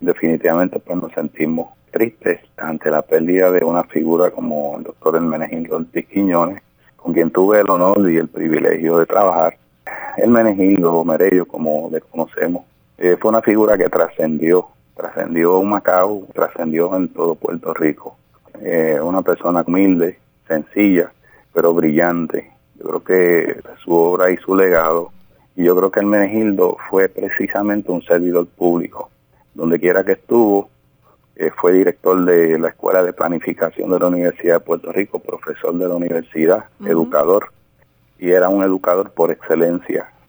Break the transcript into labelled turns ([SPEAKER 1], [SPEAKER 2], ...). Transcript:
[SPEAKER 1] definitivamente pues nos sentimos tristes ante la pérdida de una figura como el doctor Hermenegildo Ortiz Quiñones, con quien tuve el honor y el privilegio de trabajar. Hermenegildo Merello, como le conocemos, fue una figura que trascendió Humacao, trascendió en todo Puerto Rico. Una persona humilde, sencilla, pero brillante. Yo creo que su obra y su legado, y yo creo que Hermenegildo fue precisamente un servidor público. Donde quiera que estuvo, fue director de la Escuela de Planificación de la Universidad de Puerto Rico, profesor de la universidad, educador, y era un educador por excelencia.